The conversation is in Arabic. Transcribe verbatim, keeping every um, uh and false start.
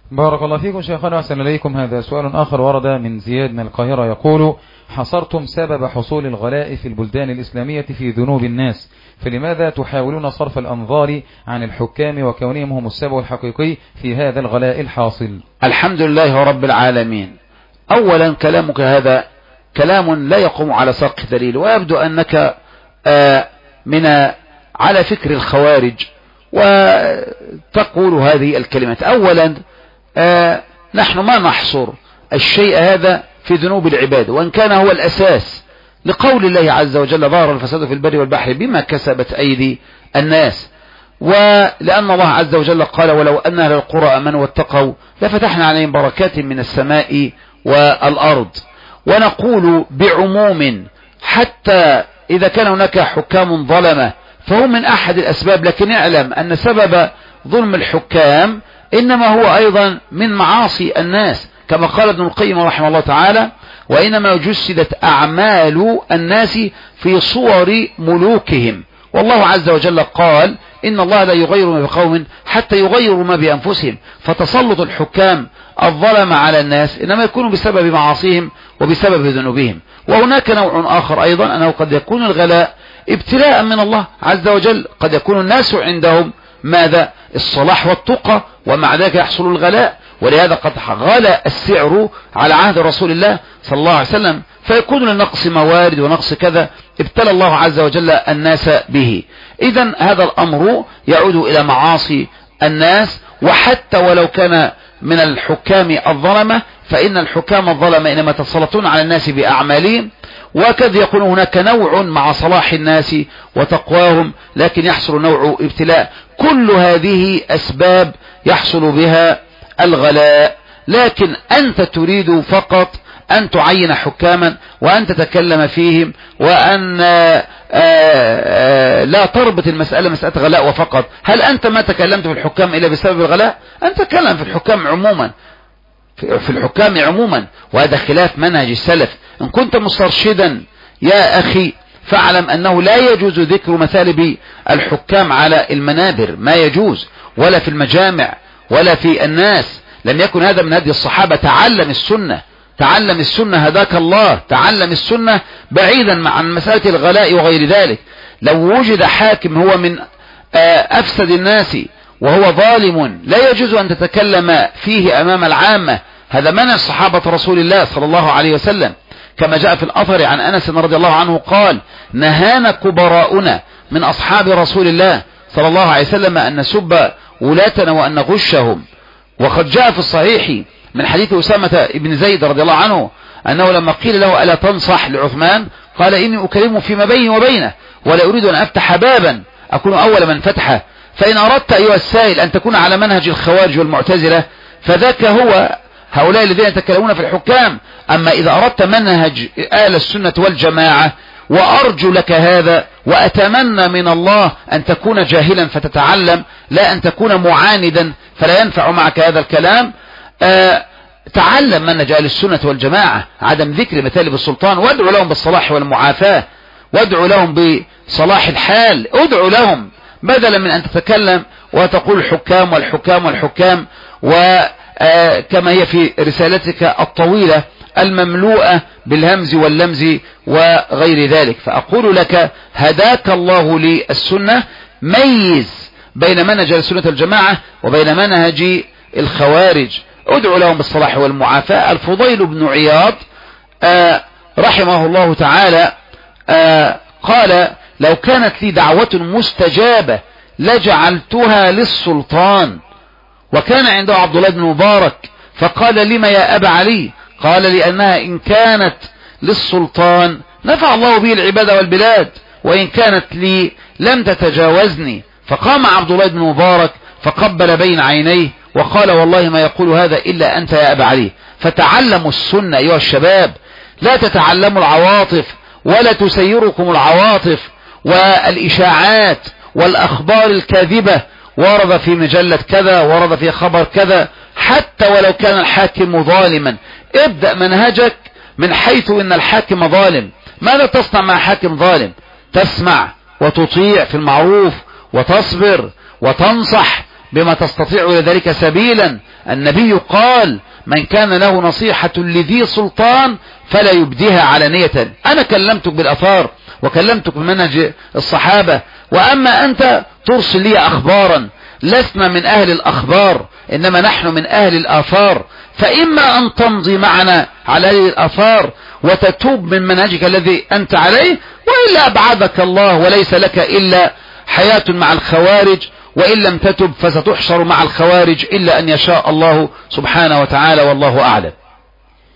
بارك الله فيكم شيخنا وأحسن إليكم. هذا سؤال آخر ورد من زياد من القاهرة يقول: حصرتم سبب حصول الغلاء في البلدان الإسلامية في ذنوب الناس، فلماذا تحاولون صرف الأنظار عن الحكام وكونهم هم السبب الحقيقي في هذا الغلاء الحاصل؟ الحمد لله رب العالمين. أولا كلامك هذا كلام لا يقوم على ساق دليل، ويبدو أنك آه من على فكر الخوارج وتقول هذه الكلمات. أولا آه نحن ما نحصر الشيء هذا في ذنوب العباد، وإن كان هو الأساس لقول الله عز وجل: ظهر الفساد في البر والبحر بما كسبت أيدي الناس. ولأن الله عز وجل قال: ولو أن أهل القرى آمنوا واتقوا لفتحنا عليهم بركات من السماء والأرض. ونقول بعموم حتى إذا كان هناك حكام ظلمة فهم من أحد الأسباب، لكن اعلم أن سبب ظلم الحكام إنما هو أيضا من معاصي الناس، كما قال ابن القيم رحمه الله تعالى: وإنما جسدت أعمال الناس في صور ملوكهم. والله عز وجل قال: إن الله لا يغير ما بقوم حتى يغيروا ما بأنفسهم. فتسلط الحكام الظلم على الناس إنما يكون بسبب معاصيهم وبسبب ذنوبهم. وهناك نوع آخر أيضا، أنه قد يكون الغلاء ابتلاء من الله عز وجل. قد يكون الناس عندهم ماذا؟ الصلاح والتقى، ومع ذلك يحصل الغلاء. ولهذا قد غلى السعر على عهد رسول الله صلى الله عليه وسلم، فيكون لنقص موارد ونقص كذا، ابتلى الله عز وجل الناس به. إذن هذا الأمر يعود إلى معاصي الناس. وحتى ولو كان من الحكام الظلمة، فإن الحكام الظلمة إنما يتسلطون على الناس بأعمالهم، وقد يكون هناك نوع مع صلاح الناس وتقواهم، لكن يحصل نوع ابتلاء. كل هذه أسباب يحصل بها الغلاء، لكن أنت تريد فقط أن تعين حكاما وأن تتكلم فيهم، وأن آآ آآ لا تربط المسألة مسألة غلاء وفقط. هل أنت ما تكلمت في الحكام إلا بسبب الغلاء؟ أنت تكلم في الحكام عموما، في الحكام عموما، وهذا خلاف منهج السلف. إن كنت مسترشدا يا أخي فاعلم أنه لا يجوز ذكر مثالب الحكام على المنابر، ما يجوز، ولا في المجامع ولا في الناس. لم يكن هذا من هدي الصحابة. تعلم السنة، تعلم السنة هداك الله، تعلم السنة بعيدا عن مسألة الغلاء وغير ذلك. لو وجد حاكم هو من أفسد الناس وهو ظالم لا يجوز أن تتكلم فيه أمام العامة. هذا منع صحابة رسول الله صلى الله عليه وسلم، كما جاء في الأثر عن أنس رضي الله عنه قال: نهانا كبراؤنا من أصحاب رسول الله صلى الله عليه وسلم أن نسب ولاتنا وأن نغشهم. وقد جاء في الصحيح من حديث أسامة بن زيد رضي الله عنه أنه لما قيل له: ألا تنصح لعثمان؟ قال: إني أكلمه فيما بيني وبينه ولا أريد أن أفتح بابا أكون أول من فتحه. فإن أردت أيها السائل أن تكون على منهج الخوارج والمعتزلة فذاك هو هؤلاء الذين يتكلمون في الحكام. أما إذا أردت منهج آل السنة والجماعة، وأرجو لك هذا وأتمنى من الله أن تكون جاهلا فتتعلم، لا أن تكون معاندا فلا ينفع معك هذا الكلام. آه تعلم منهج آل السنة والجماعة، عدم ذكر مثالب السلطان، وادعو لهم بالصلاح والمعافاة، وادعو لهم بصلاح الحال، ادعو لهم بدلا من أن تتكلم وتقول الحكام والحكام والحكام، وكما هي في رسالتك الطويلة المملوءة بالهمز واللمز وغير ذلك. فأقول لك: هداك الله للسنة، ميز بين منهج السنة والجماعة وبين منهج الخوارج، ادعو لهم بالصلاح والمعافاة. الفضيل بن عياض آه رحمه الله تعالى آه قال: لو كانت لي دعوة مستجابة لجعلتها للسلطان. وكان عنده عبد الله بن مبارك فقال: لما يا أبا علي؟ قال: لأنها إن كانت للسلطان نفع الله به العباد والبلاد، وإن كانت لي لم تتجاوزني. فقام عبد الله بن مبارك فقبل بين عينيه وقال: والله ما يقول هذا إلا أنت يا أبا علي. فتعلموا السنة أيها الشباب، لا تتعلموا العواطف ولا تسيركم العواطف والإشاعات والأخبار الكاذبة. ورد في مجلة كذا، ورد في خبر كذا، حتى ولو كان الحاكم ظالما. ابدأ منهجك من حيث إن الحاكم ظالم. ماذا تصنع مع حاكم ظالم؟ تسمع وتطيع في المعروف وتصبر وتنصح. بما تستطيع إلى ذلك سبيلا. النبي قال من كان له نصيحة لذي سلطان فلا يبديها علانية. أنا كلمتك بالأثار وكلمتك بمنهج الصحابة، وأما أنت ترسل لي أخبارا. لسنا من أهل الأخبار، إنما نحن من أهل الآثار، فإما أن تمضي معنا على هذه الآثار وتتوب من منهجك الذي أنت عليه، وإلا أبعدك الله وليس لك إلا حياة مع الخوارج، وإن لم تتب فستحشر مع الخوارج إلا أن يشاء الله سبحانه وتعالى، والله أعلم.